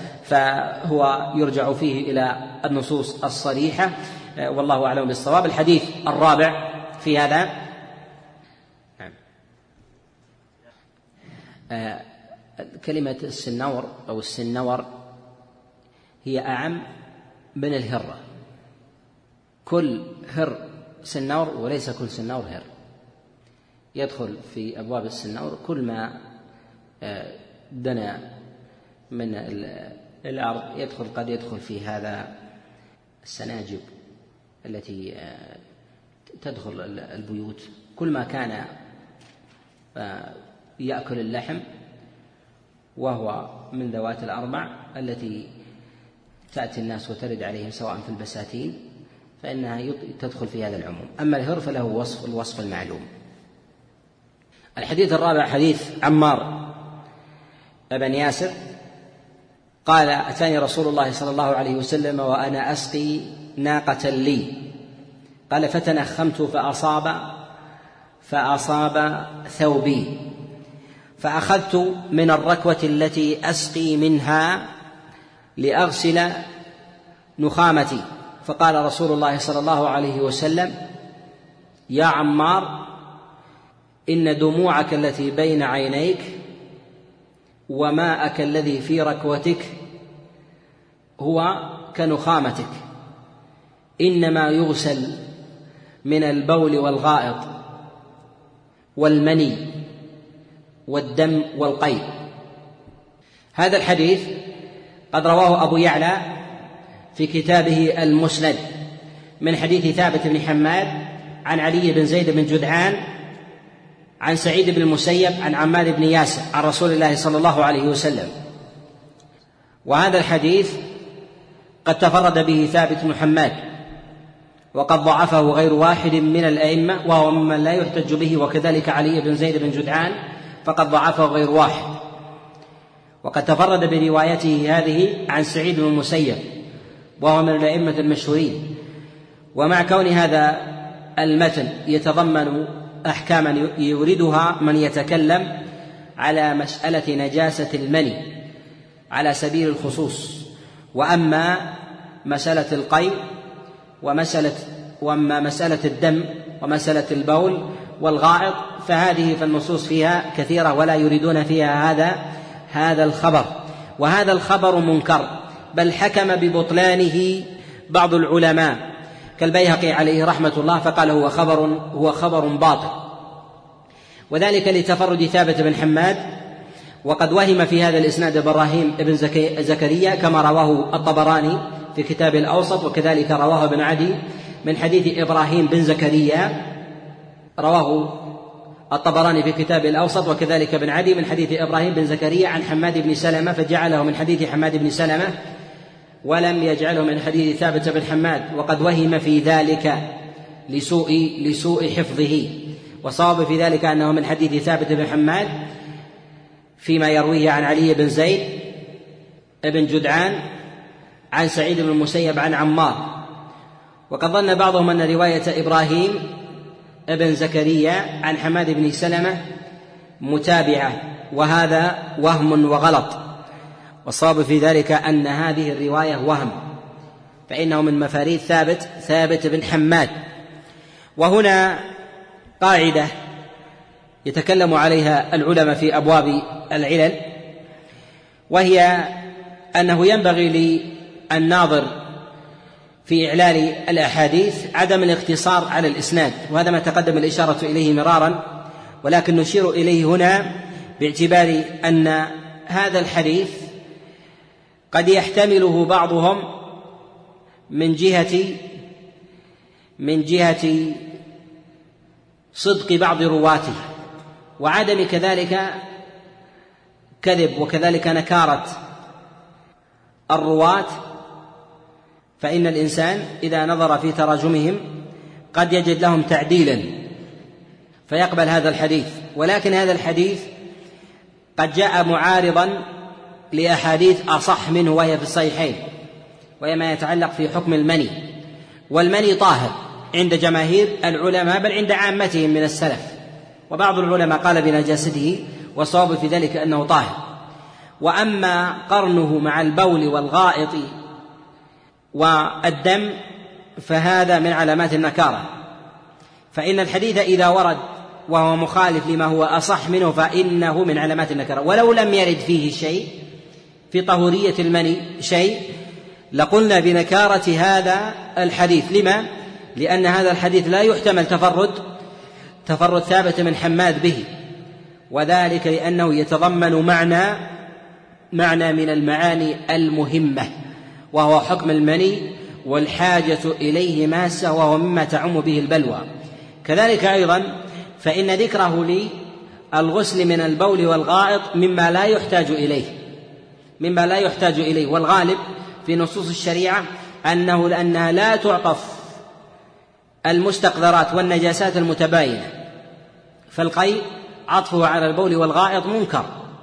فهو يرجع فيه إلى النصوص الصريحة، والله أعلم بالصواب. الحديث الرابع في هذا كلمة السنور أو السنور هي أعم من الهرة. كل هر سنور وليس كل سنور هر، يدخل في أبواب السنور كل ما دنا من الأرض يدخل، قد يدخل في هذا السناجب التي تدخل البيوت، كل ما كان يأكل اللحم وهو من ذوات الأربع التي تأتي الناس وترد عليهم سواء في البساتين فإنها تدخل في هذا العموم. أما الهر فله وصف الوصف المعلوم. الحديث الرابع حديث عمار بن ياسر قال: أتاني رسول الله صلى الله عليه وسلم وأنا أسقي ناقة لي، قال: فتنخمت فأصاب فأصاب ثوبي، فأخذت من الركوة التي أسقي منها لأغسل نخامتي، فقال رسول الله صلى الله عليه وسلم: يا عمار، إن دموعك التي بين عينيك وماءك الذي في ركوتك هو كنخامتك، إنما يغسل من البول والغائط والمني والدم والقيء. هذا الحديث قد رواه أبو يعلى في كتابه المسند من حديث ثابت بن حماد عن علي بن زيد بن جدعان عن سعيد بن المسيب عن عمار بن ياسر عن رسول الله صلى الله عليه وسلم. وهذا الحديث قد تفرد به ثابت بن حماد، وقد ضعفه غير واحد من الأئمة وهو ممن لا يحتج به، وكذلك علي بن زيد بن جدعان فقد ضعفه غير واحد. وقد تفرد بروايته هذه عن سعيد بن المسيب وهو من الأئمة المشهورين. ومع كون هذا المتن يتضمن أحكاما يوردها من يتكلم على مسألة نجاسة المني على سبيل الخصوص، وأما مسألة القيء ومسألة وأما مسألة الدم ومسألة البول والغائط فهذه فالنصوص فيها كثيرة ولا يريدون فيها هذا هذا الخبر. وهذا الخبر منكر، بل حكم ببطلانه بعض العلماء كالبيهقي عليه رحمة الله، فقال هو خبر هو خبر باطل، وذلك لتفرد ثابت بن حماد. وقد وهم في هذا الإسناد إبراهيم بن زكريا كما رواه الطبراني في كتاب الأوسط، وكذلك رواه ابن عدي من حديث إبراهيم بن زكريا، رواه الطبراني في كتاب الأوسط وكذلك ابن عدي من حديث إبراهيم بن زكريا عن حماد بن سلمة، فجعله من حديث حماد بن سلمة ولم يجعله من حديث ثابت بن حماد، وقد وهم في ذلك لسوء لسوء حفظه. وصواب في ذلك أنه من حديث ثابت بن حماد فيما يرويه عن علي بن زيد بن جدعان عن سعيد بن المسيب عن عمار. وقد ظن بعضهم أن رواية إبراهيم بن زكريا عن حماد بن سلمة متابعة، وهذا وهم وغلط. والصواب في ذلك أن هذه الرواية وهم، فإنه من مفاريد ثابت ثابت بن حماد. وهنا قاعدة يتكلم عليها العلماء في أبواب العلل، وهي أنه ينبغي للناظر في إعلال الأحاديث عدم الاقتصار على الإسناد، وهذا ما تقدم الإشارة إليه مرارا، ولكن نشير إليه هنا باعتبار أن هذا الحديث قد يحتمله بعضهم من جهة من جهة صدق بعض رواته وعدم كذلك كذب وكذلك نكارة الرواة، فإن الإنسان إذا نظر في تراجمهم قد يجد لهم تعديلا فيقبل هذا الحديث. ولكن هذا الحديث قد جاء معارضا لأحاديث أصح منه وهي في الصحيحين، وهي ما يتعلق في حكم المني. والمني طاهر عند جماهير العلماء بل عند عامتهم من السلف، وبعض العلماء قال بنجاسته، والصواب في ذلك أنه طاهر. وأما قرنه مع البول والغائط والدم فهذا من علامات النكارة، فإن الحديث إذا ورد وهو مخالف لما هو أصح منه فإنه من علامات النكارة. ولو لم يرد فيه شيء في طهورية المني شيء لقلنا بنكارة هذا الحديث. لما؟ لأن هذا الحديث لا يحتمل تفرد تفرد ثابت من حماد به، وذلك لأنه يتضمن معنى معنى من المعاني المهمة، وهو حكم المني والحاجة إليه ماسة وهو مما تعم به البلوى. كذلك أيضا فإن ذكره للغسل من البول والغائط مما لا يحتاج إليه مما لا يحتاج إليه والغالب في نصوص الشريعة أنه لأنها لا تعطف المستقذرات والنجاسات المتباينة، فالقيء عطفه على البول والغائط منكر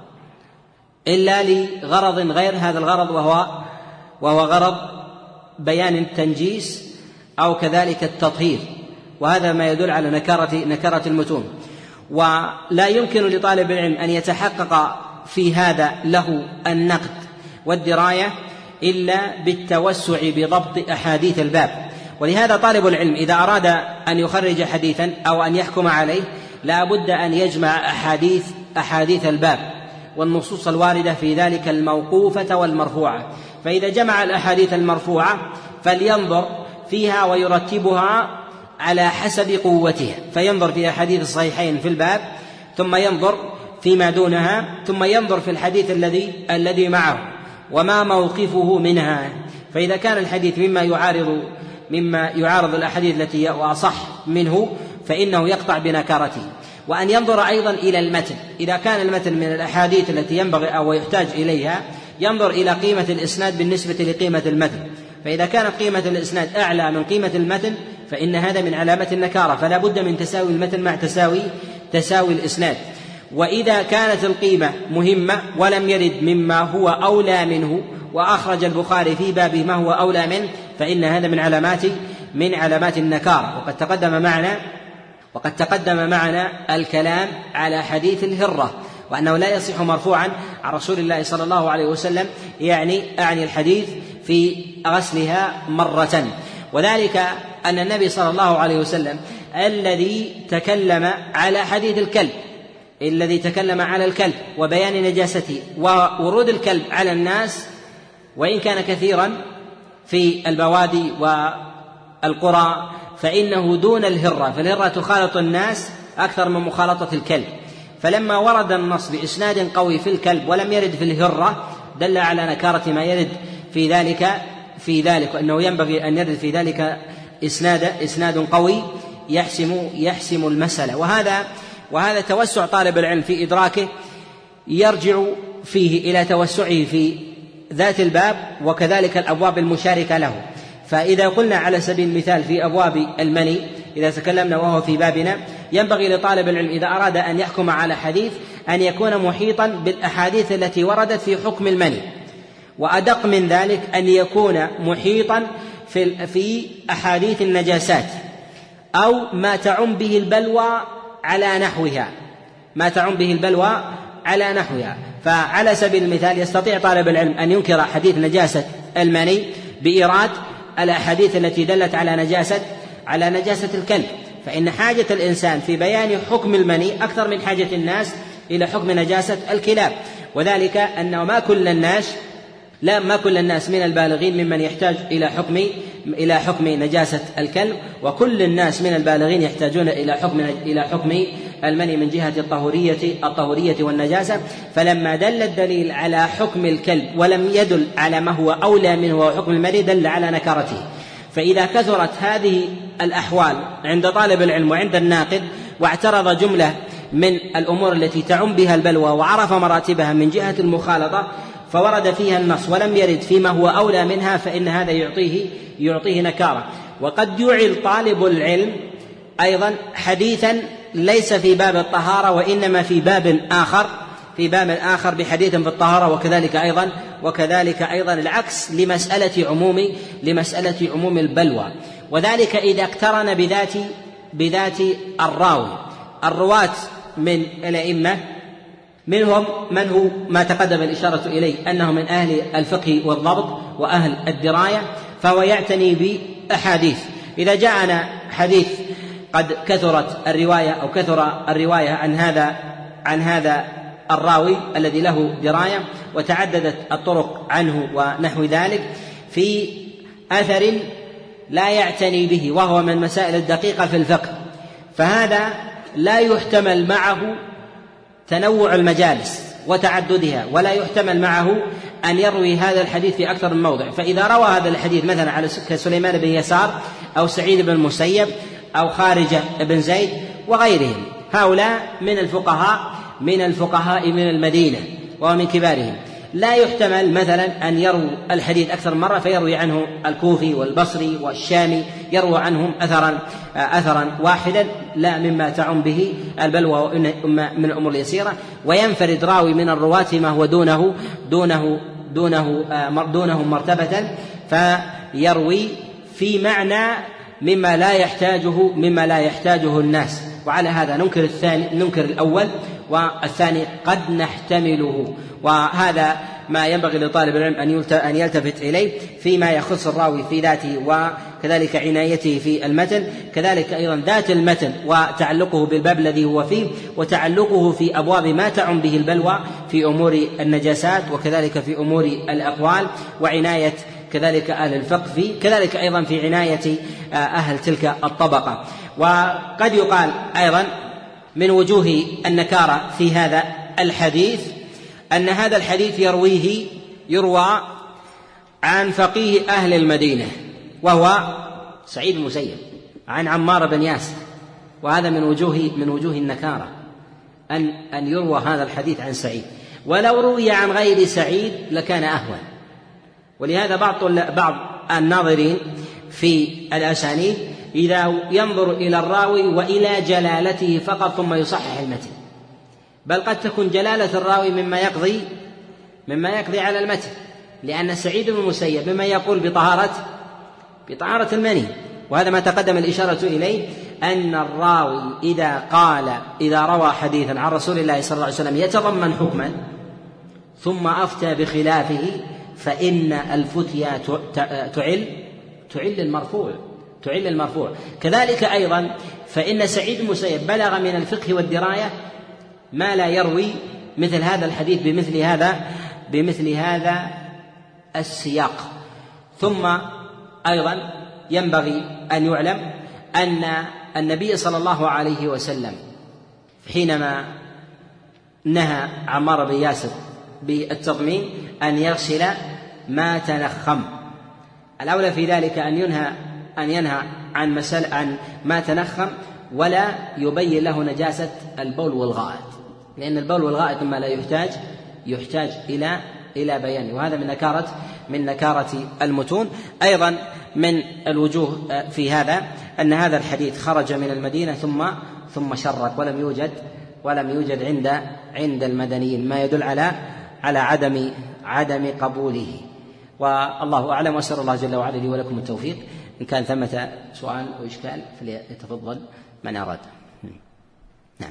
إلا لغرض غير هذا الغرض وهو وهو غرض بيان التنجيس أو كذلك التطهير، وهذا ما يدل على نكارة نكارة المتون. ولا يمكن لطالب العلم أن يتحقق في هذا له النقد والدراية إلا بالتوسع بضبط أحاديث الباب. ولهذا طالب العلم إذا أراد أن يخرج حديثا أو أن يحكم عليه لا بد أن يجمع أحاديث أحاديث الباب والنصوص الواردة في ذلك الموقوفة والمرفوعة. فإذا جمع الأحاديث المرفوعة فلينظر فيها ويرتبها على حسب قوتها، فينظر في أحاديث الصحيحين في الباب، ثم ينظر فيما دونها، ثم ينظر في الحديث الذي الذي معه وما موقفه منها. فإذا كان الحديث مما يعارض مما يعارض الأحاديث التي هو أصح منه فإنه يقطع بنكارته. وأن ينظر أيضا إلى المتن، إذا كان المتن من الأحاديث التي ينبغي أو يحتاج إليها ينظر إلى قيمة الإسناد بالنسبة لقيمة المتن، فإذا كانت قيمة الإسناد أعلى من قيمة المتن فإن هذا من علامة النكارة، فلا بد من تساوي المتن مع تساوي تساوي الإسناد. وإذا كانت القيمة مهمة ولم يرد مما هو أولى منه وأخرج البخاري في بابه ما هو أولى منه فإن هذا من علامات من علامات النكارة. وقد تقدم معنا وقد تقدم معنا الكلام على حديث الهرة وأنه لا يصح مرفوعا عن رسول الله صلى الله عليه وسلم، يعني أعني الحديث في غسلها مرة، وذلك أن النبي صلى الله عليه وسلم الذي تكلم على حديث الكلب الذي تكلم على الكلب وبيان نجاسته وورود الكلب على الناس وإن كان كثيرا في البوادي والقرى فإنه دون الهرة، فالهرة تخالط الناس أكثر من مخالطة الكلب. فلما ورد النص بإسناد قوي في الكلب ولم يرد في الهرة دل على نكارة ما يرد في ذلك في ذلك وأنه ينبغي أن يرد في ذلك إسناد إسناد قوي يحسم يحسم المسألة. وهذا وهذا توسع طالب العلم في إدراكه يرجع فيه إلى توسعه في ذات الباب وكذلك الأبواب المشاركة له. فإذا قلنا على سبيل المثال في أبواب المني إذا تكلمنا وهو في بابنا ينبغي لطالب العلم إذا أراد أن يحكم على حديث أن يكون محيطا بالأحاديث التي وردت في حكم المني، وأدق من ذلك أن يكون محيطا في في أحاديث النجاسات أو ما تعم به البلوى على نحوها ما تعم به البلوى على نحوها. فعلى سبيل المثال يستطيع طالب العلم أن ينكر حديث نجاسة المني بإيراد الأحاديث التي دلت على نجاسة على نجاسة الكلب، فإن حاجة الإنسان في بيان حكم المني أكثر من حاجة الناس إلى حكم نجاسة الكلاب، وذلك أنه ما كل الناس لا ما كل الناس من البالغين ممن يحتاج إلى حكم إلى حكم نجاسة الكلب، وكل الناس من البالغين يحتاجون إلى حكم إلى حكم المني من جهة الطهورية الطهورية والنجاسة. فلما دل الدليل على حكم الكلب ولم يدل على ما هو أولى منه وهو حكم المني دل على نكارته. فإذا كثرت هذه الأحوال عند طالب العلم وعند الناقد واعترض جملة من الأمور التي تعم بها البلوى وعرف مراتبها من جهة المخالطة فورد فيها النص ولم يرد فيما هو أولى منها فإن هذا يعطيه يعطيه نكارة. وقد يعل طالب العلم أيضا حديثا ليس في باب الطهارة وإنما في باب آخر في باب آخر بحديث في الطهارة، وكذلك أيضا وكذلك أيضا العكس لمسألة عموم لمسألة عموم البلوى، وذلك إذا اقترن بذات بذات الراوي. الرواة من الأئمة منهم من هو ما تقدم الإشارة إليه أنه من أهل الفقه والضبط وأهل الدراية، فهو يعتني بأحاديث. إذا جاءنا حديث قد كثرت الرواية أو كثر الرواية عن هذا عن هذا الراوي الذي له دراية وتعددت الطرق عنه ونحو ذلك في أثر لا يعتني به وهو من مسائل الدقيقة في الفقه، فهذا لا يحتمل معه تنوع المجالس وتعددها، ولا يحتمل معه أن يروي هذا الحديث في أكثر من موضع. فإذا روى هذا الحديث مثلا على كسليمان بن يسار أو سعيد بن المسيب أو خارجة بن زيد وغيرهم، هؤلاء من الفقهاء من الفقهاء من المدينة ومن كبارهم، لا يحتمل مثلا أن يروي الحديث أكثر من مرة فيروي عنه الكوفي والبصري والشامي يروي عنهم أثرا أثرا واحدا، لا مما تعم به البلوى من الأمور اليسيرة، وينفرد راوي من الرواة ما هو دونه دونه دونه دونهم مرتبة فيروي في معنى مما لا يحتاجه مما لا يحتاجه الناس. وعلى هذا ننكر الثاني ننكر الأول، والثاني قد نحتمله، وهذا ما ينبغي لطالب العلم أن يلتفت إليه فيما يخص الراوي في ذاته وكذلك عنايته في المتن، كذلك أيضا ذات المتن وتعلقه بالباب الذي هو فيه، وتعلقه في أبواب ما تعم به البلوى في أمور النجاسات، وكذلك في أمور الأقوال، وعناية كذلك أهل الفقه فيه، كذلك أيضا في عناية أهل تلك الطبقة. وقد يقال أيضا من وجوه النكارة في هذا الحديث أن هذا الحديث يرويه يروى عن فقيه أهل المدينة وهو سعيد بن المسيب عن عمار بن ياسر، وهذا من وجوه من وجوه النكارة أن أن يروى هذا الحديث عن سعيد، ولو روي عن غير سعيد لكان أهون. ولهذا بعض بعض الناظرين في الأسانيد إذا ينظر إلى الراوي وإلى جلالته فقط ثم يصحح المتن، بل قد تكون جلالة الراوي مما يقضي مما يقضي على المتن، لأن سعيد بن المسيب مما يقول بطهارة بطهارة المني، وهذا ما تقدم الإشارة إليه، أن الراوي إذا قال إذا روى حديثا عن رسول الله صلى الله عليه وسلم يتضمن حكما ثم أفتى بخلافه فإن الفتيا تعل تعل المرفوع تعل المرفوع كذلك أيضا فإن سعيد بن المسيب بلغ من الفقه والدراية ما لا يروي مثل هذا الحديث بمثل هذا بمثل هذا السياق. ثم أيضا ينبغي أن يعلم أن النبي صلى الله عليه وسلم حينما نهى عمار بن ياسر بالتضمين أن يغسل ما تنخم، الأولى في ذلك أن ينهى أن ينهى عن مسألة عن ما تنخم ولا يبين له نجاسة البول والغائط، لأن البول والغائط مما لا يحتاج يحتاج إلى إلى بيان، وهذا من نكارة من نكارة المتون. أيضا من الوجوه في هذا أن هذا الحديث خرج من المدينة ثم ثم شرق ولم يوجد ولم يوجد عند عند المدنيين، ما يدل على على عدم عدم قبوله. والله أعلم، وأسأل الله جل وعلا لي ولكم التوفيق. إن كان ثمة سؤال أو إشكال فليتفضل من أراد. نعم.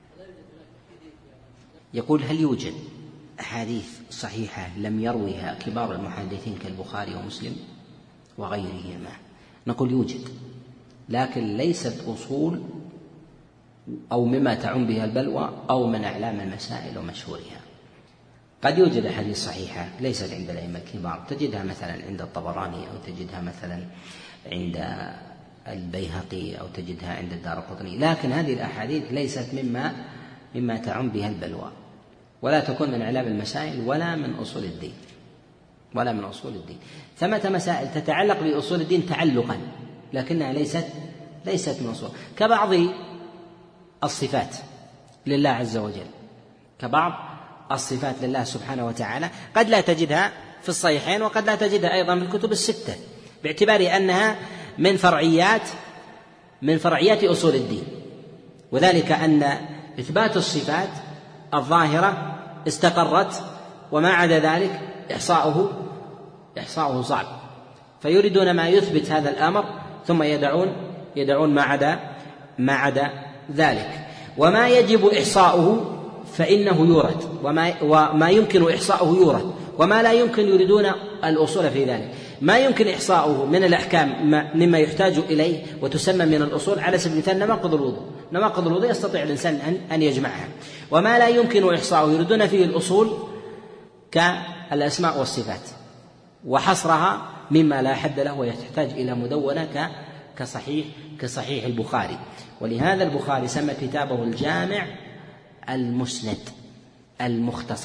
يقول هل يوجد أحاديث صحيحة لم يرويها كبار المحدثين كالبخاري ومسلم وغيرهما؟ نقول يوجد، لكن ليست أصول أو مما تعم بها البلوى أو من أعلام المسائل ومشهورها. قد يوجد أحاديث صحيحة ليست عند الأئمة الكبار، تجدها مثلا عند الطبراني أو تجدها مثلا عند البيهقي أو تجدها عند الدارقطني، لكن هذه الأحاديث ليست مما مما تعم بها البلوى، ولا تكون من أعلام المسائل ولا من أصول الدين ولا من أصول الدين. ثمة مسائل تتعلق بأصول الدين تعلقا، لكنها ليست ليست من أصول، كبعض الصفات لله عز وجل، كبعض الصفات لله سبحانه وتعالى قد لا تجدها في الصحيحين وقد لا تجدها أيضا في الكتب الستة، باعتبار أنها من فرعيات من فرعيات أصول الدين، وذلك أن إثبات الصفات الظاهرة استقرت، وما عدا ذلك إحصاؤه إحصاؤه صعب، فيريدون ما يثبت هذا الأمر ثم يدعون يدعون ما عدا ما عدا ذلك. وما يجب إحصاؤه فإنه يورد، وما, وما يمكن إحصاؤه يورد، وما لا يمكن يريدون الأصول في ذلك. ما يمكن إحصاؤه من الأحكام مما يحتاج إليه وتسمى من الأصول، على سبيل المثال نواقض الوضوء، نواقض الوضوء يستطيع الإنسان أن, أن يجمعها. وما لا يمكن إحصاؤه يريدون فيه الأصول كالأسماء والصفات، وحصرها مما لا حد له ويحتاج إلى مدونة كصحيح كصحيح البخاري. ولهذا البخاري سمى كتابه الجامع المسند المختصر،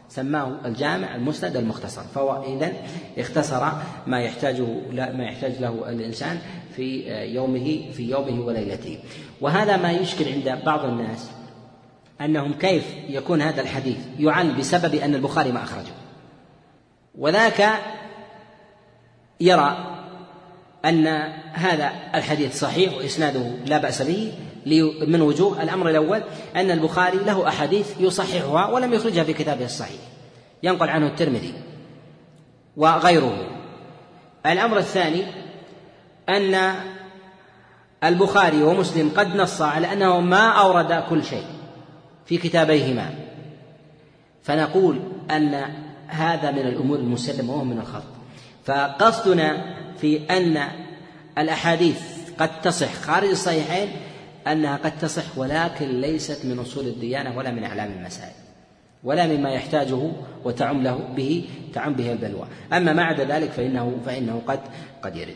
سماه الجامع المسند المختصر، فهو إذن اختصر ما يحتاجه ما يحتاج له الإنسان في يومه في يومه وليلته. وهذا ما يشكل عند بعض الناس أنهم كيف يكون هذا الحديث يعل بسبب أن البخاري ما أخرجه، وذاك يرى أن هذا الحديث صحيح وإسناده لا بأس به من وجوه. الأمر الأول أن البخاري له أحاديث يصححها ولم يخرجها في كتابه الصحيح، ينقل عنه الترمذي وغيره. الأمر الثاني أن البخاري ومسلم قد نص على أنه ما أورد كل شيء في كتابيهما، فنقول أن هذا من الأمور المسلمة وهو من الخط. فقصدنا في أن الأحاديث قد تصح خارج الصحيحين أنها قد تصح، ولكن ليست من أصول الديانة ولا من أعلام المسائل ولا مما يحتاجه وتعم له به تعم به البلوى. أما ما عدا ذلك فإنه فإنه قد قد يرد.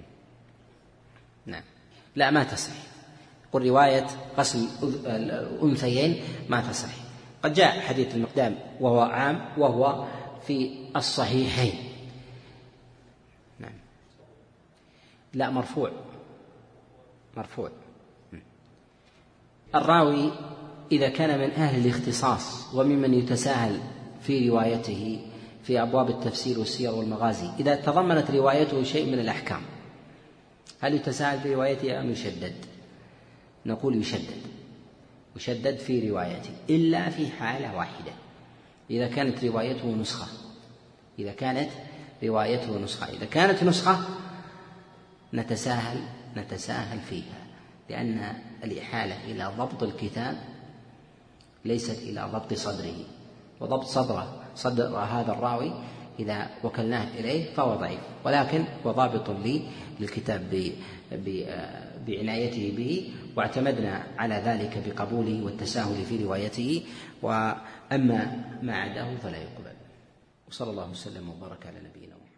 نعم، لا ما تصح. قل رواية غسل الأنثيين ما تصح. قد جاء حديث المقدام وهو عام وهو في الصحيحين. نعم، لا مرفوع مرفوع. الراوي إذا كان من أهل الاختصاص وممن يتساهل في روايته في أبواب التفسير والسير والمغازي، إذا تضمنت روايته شيء من الأحكام، هل يتساهل في روايته أم يشدد؟ نقول يشدد يشدد في روايته، إلا في حالة واحدة، إذا كانت روايته نسخة إذا كانت روايته نسخة إذا كانت نسخة نتساهل نتساهل فيها، لأن الإحالة إلى ضبط الكتاب ليست إلى ضبط صدره، وضبط صدره صدر هذا الراوي إذا وكلناه إليه فهو ضعيف، ولكن هو ضابط لي للكتاب بعنايته به، واعتمدنا على ذلك بقبوله والتساهل في روايته، وأما ما عداه فلا يقبل. وصلى الله وسلم وبارك على نبينا محمد.